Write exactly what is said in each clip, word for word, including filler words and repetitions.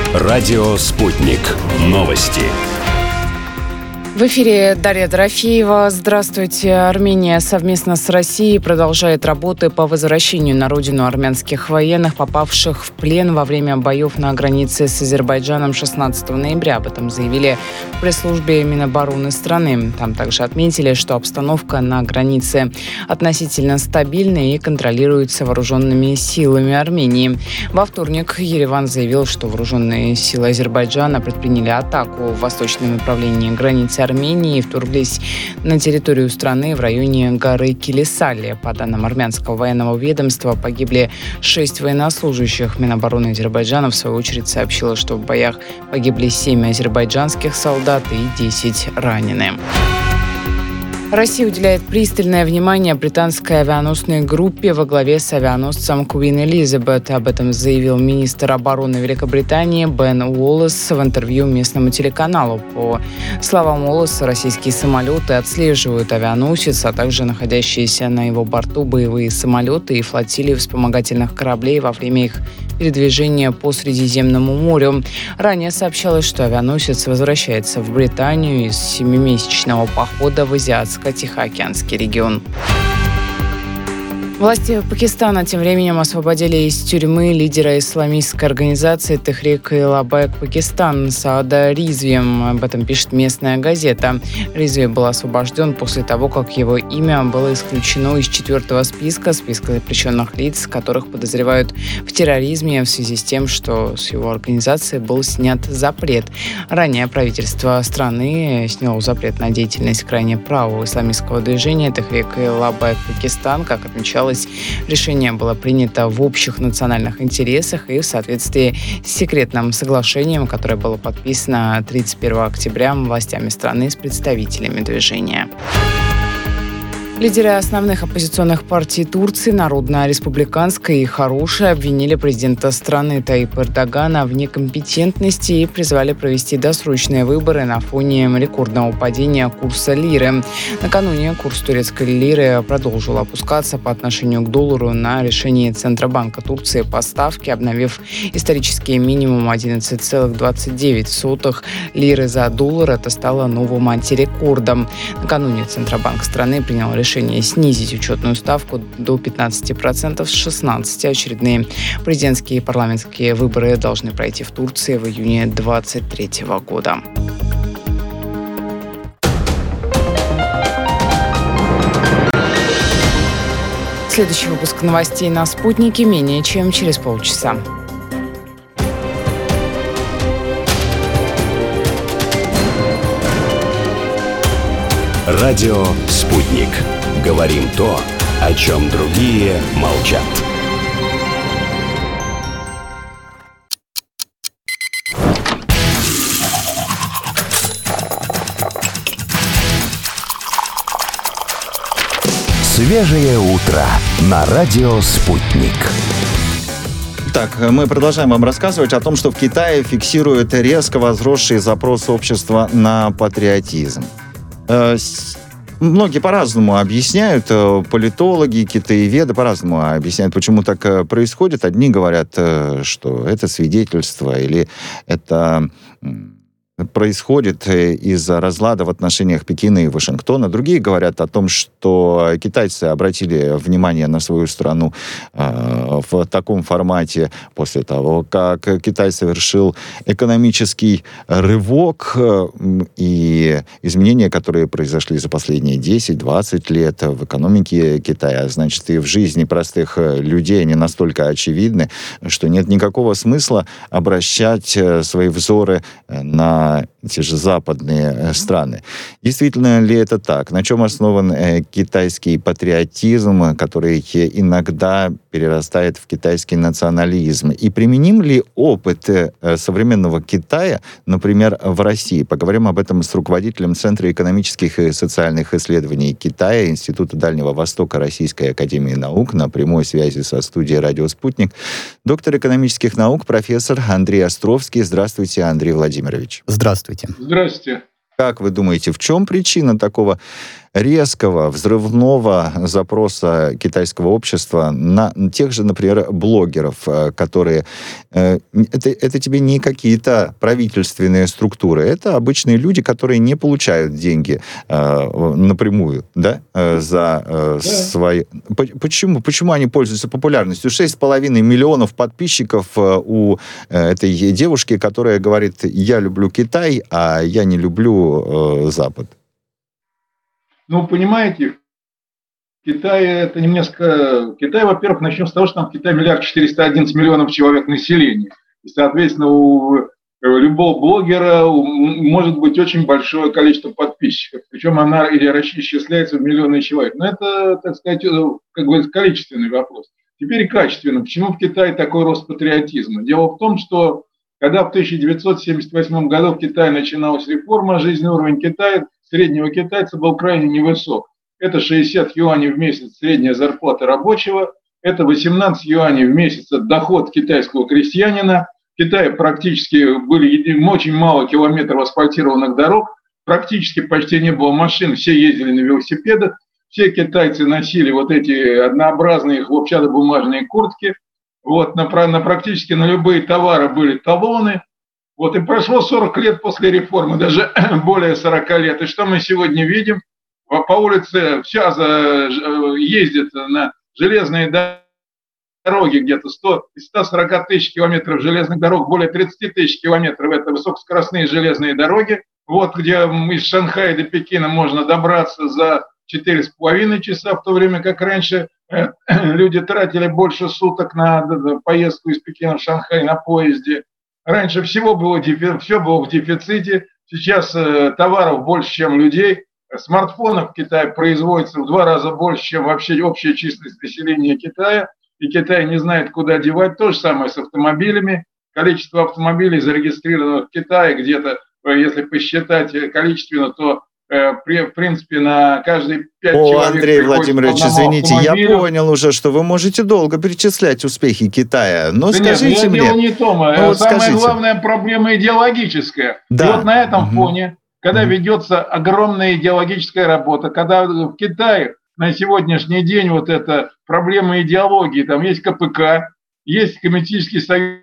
Радио «Спутник». Новости. В эфире Дарья Дорофеева. Здравствуйте. Армения совместно с Россией продолжает работы по возвращению на родину армянских военных, попавших в плен во время боев на границе с Азербайджаном шестнадцатого ноября. Об этом заявили в пресс-службе Минобороны страны. Там также отметили, что обстановка на границе относительно стабильна и контролируется вооруженными силами Армении. Во вторник Ереван заявил, что вооруженные силы Азербайджана предприняли атаку в восточном направлении границы Армении и вторглись на территорию страны в районе горы Килисали. По данным армянского военного ведомства, погибли шесть военнослужащих. Минобороны Азербайджана, в свою очередь, сообщила, что в боях погибли семь азербайджанских солдат и десять ранены. Россия уделяет пристальное внимание британской авианосной группе во главе с авианосцем Queen Elizabeth. Об этом заявил министр обороны Великобритании Бен Уоллес в интервью местному телеканалу. По словам Уоллеса, российские самолеты отслеживают авианосец, а также находящиеся на его борту боевые самолеты и флотилии вспомогательных кораблей во время их передвижения по Средиземному морю. Ранее сообщалось, что авианосец возвращается в Британию из семимесячного похода в Азиатско-Тихоокеанский регион. Власти Пакистана тем временем освободили из тюрьмы лидера исламистской организации Техрик-и-Лабайк Пакистан Саада Ризви. Об этом пишет местная газета. Ризви был освобожден после того, как его имя было исключено из четвертого списка, списка запрещенных лиц, которых подозревают в терроризме в связи с тем, что с его организацией был снят запрет. Ранее правительство страны сняло запрет на деятельность крайне правого исламистского движения Техрик-и-Лабайк Пакистан, как отмечалось. Решение было принято в общих национальных интересах и в соответствии с секретным соглашением, которое было подписано тридцать первого октября властями страны с представителями движения. Лидеры основных оппозиционных партий Турции, Народная, Республиканская и Хорошая, обвинили президента страны Таyyипа Эрдогана в некомпетентности и призвали провести досрочные выборы на фоне рекордного падения курса лиры. Накануне курс турецкой лиры продолжил опускаться по отношению к доллару на решение Центробанка Турции по ставке, обновив исторический минимум одиннадцать целых двадцать девять сотых лиры за доллар. Это стало новым антирекордом. Накануне Центробанк страны принял решение решение снизить учетную ставку до пятнадцати процентов с шестнадцати процентов. Очередные президентские и парламентские выборы должны пройти в Турции в июне две тысячи двадцать третьего года. Следующий выпуск новостей на «Спутнике» менее чем через полчаса. Радио «Спутник». Говорим то, о чем другие молчат. Свежее утро на радио «Спутник». Так, мы продолжаем вам рассказывать о том, что в Китае фиксируют резко возросший запрос общества на патриотизм. Многие по-разному объясняют, политологи, китаеведы по-разному объясняют, почему так происходит. Одни говорят, что это свидетельство или это происходит из-за разлада в отношениях Пекина и Вашингтона. Другие говорят о том, что китайцы обратили внимание на свою страну э, в таком формате после того, как Китай совершил экономический рывок э, и изменения, которые произошли за последние десять-двадцать лет в экономике Китая, значит, и в жизни простых людей, они настолько очевидны, что нет никакого смысла обращать свои взоры на те же западные страны. Действительно ли это так? На чем основан э, китайский патриотизм, который иногда перерастает в китайский национализм? И применим ли опыт э, современного Китая, например, в России? Поговорим об этом с руководителем Центра экономических и социальных исследований Китая, Института Дальнего Востока Российской академии наук, на прямой связи со студией «Радио Спутник», доктор экономических наук, профессор Андрей Островский. Здравствуйте, Андрей Владимирович. Здравствуйте. Здравствуйте. Как вы думаете, в чем причина такого резкого, взрывного запроса китайского общества на тех же, например, блогеров, которые... Это, это тебе не какие-то правительственные структуры, это обычные люди, которые не получают деньги напрямую, да, за да. свои... Почему? Почему они пользуются популярностью? шесть с половиной миллионов подписчиков у этой девушки, которая говорит: я люблю Китай, а я не люблю Запад. Ну, понимаете, Китай это немножко... Китай, во-первых, начнем с того, что там в Китае миллиард четыреста одиннадцать миллионов человек населения. И, соответственно, у любого блогера может быть очень большое количество подписчиков. Причем она или исчисляется в миллионы человек. Но это, так сказать, как бы количественный вопрос. Теперь и качественный. Почему в Китае такой рост патриотизма? Дело в том, что когда в тысяча девятьсот семьдесят восьмом году в Китае начиналась реформа, жизненный уровень Китая, среднего китайца был крайне невысок. Это шестьдесят юаней в месяц средняя зарплата рабочего, это восемнадцать юаней в месяц доход китайского крестьянина. В Китае практически были очень мало километров асфальтированных дорог, практически почти не было машин, все ездили на велосипедах, все китайцы носили вот эти однообразные хлопчатобумажные куртки. Вот, на, на, практически на любые товары были талоны. Вот, и прошло сорок лет после реформы, даже более сорок лет. И что мы сегодня видим? По улице вся за, ездит на железные дороги, где-то сто, сто сорок тысяч километров железных дорог, более тридцать тысяч километров. Это высокоскоростные железные дороги. Вот, где из Шанхая до Пекина можно добраться за четыре с половиной часа, в то время как раньше люди тратили больше суток на поездку из Пекина в Шанхай на поезде. Раньше всего было, все было в дефиците, сейчас товаров больше, чем людей. Смартфонов в Китае производится в два раза больше, чем вообще общая численность населения Китая. И Китай не знает, куда девать. То же самое с автомобилями. Количество автомобилей, зарегистрированных в Китае, где-то, если посчитать количественно, то в принципе, на каждые пять О, человек... Андрей Владимирович, извините, я понял уже, что вы можете долго перечислять успехи Китая. Но да скажите нет, мне... дело не то, ну, вот самая скажите. главная проблема идеологическая. Да. И вот на этом угу. фоне, когда угу. ведется огромная идеологическая работа, когда в Китае на сегодняшний день вот эта проблема идеологии, там есть ка пэ ка, есть Коммунистический союз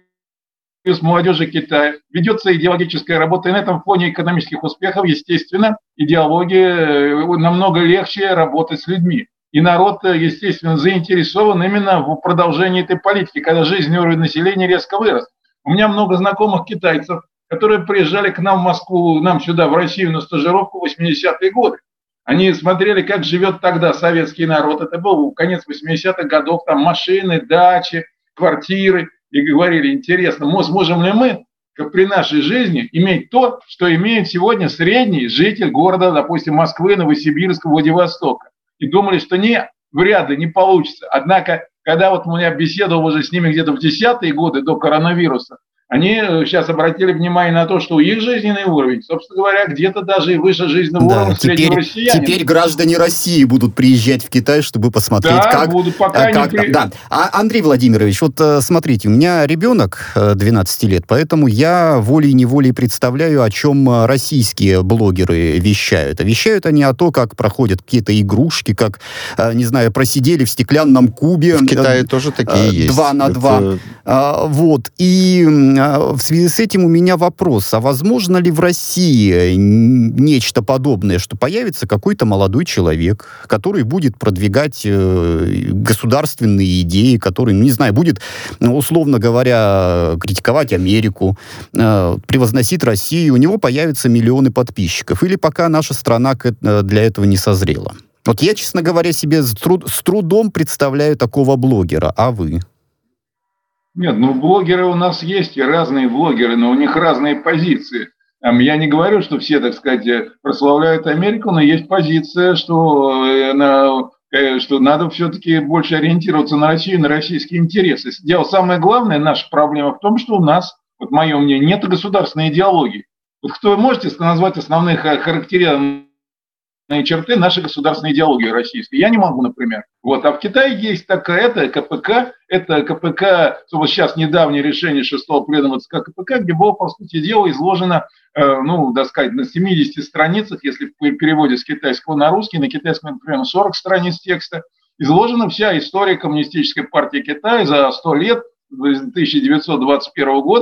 молодежи Китая, ведется идеологическая работа, и на этом фоне экономических успехов, естественно, идеология намного легче работать с людьми. И народ, естественно, заинтересован именно в продолжении этой политики, когда жизненный уровень населения резко вырос. У меня много знакомых китайцев, которые приезжали к нам в Москву, нам сюда, в Россию, на стажировку в восьмидесятые годы. Они смотрели, как живет тогда советский народ. Это был конец восьмидесятых годов, там машины, дачи, квартиры. И говорили, интересно, сможем ли мы при нашей жизни иметь то, что имеет сегодня средний житель города, допустим, Москвы, Новосибирска, Владивостока. И думали, что нет, вряд ли не получится. Однако, когда вот я беседовал уже с ними где-то в десятые годы до коронавируса, они сейчас обратили внимание на то, что их жизненный уровень, собственно говоря, где-то даже и выше жизненного да, уровня теперь, среднего россиянина. Теперь граждане России будут приезжать в Китай, чтобы посмотреть, да, как... Буду, пока как не при... да. А, Андрей Владимирович, вот смотрите, у меня ребенок двенадцати лет, поэтому я волей-неволей представляю, о чем российские блогеры вещают. А вещают они о том, как проходят какие-то игрушки, как, не знаю, просидели в стеклянном кубе. В Китае тоже такие есть. Два на Это... два. А, вот. И в связи с этим у меня вопрос, а возможно ли в России нечто подобное, что появится какой-то молодой человек, который будет продвигать э, государственные идеи, который, ну, не знаю, будет, условно говоря, критиковать Америку, э, превозносить Россию, у него появятся миллионы подписчиков, или пока наша страна для этого не созрела? Вот я, честно говоря, себе с, труд, с трудом представляю такого блогера, а вы? Нет, ну блогеры у нас есть, и разные блогеры, но у них разные позиции. Я не говорю, что все, так сказать, прославляют Америку, но есть позиция, что, что надо все-таки больше ориентироваться на Россию, на российские интересы. Дело самое главное, наша проблема в том, что у нас, вот мое мнение, нет государственной идеологии. Вот кто вы можете назвать основные характеристики черты нашей государственной идеологии российской. Я не могу, например. Вот. А в Китае есть такая, это КПК, это КПК, вот сейчас недавнее решение шестого пленума ЦК КПК, где было, по сути дела, изложено, э, ну, так сказать, на семидесяти страницах, если в переводе с китайского на русский, на китайском, например, сорок страниц текста, изложена вся история Коммунистической партии Китая за сто лет, с тысяча девятьсот двадцать первого года,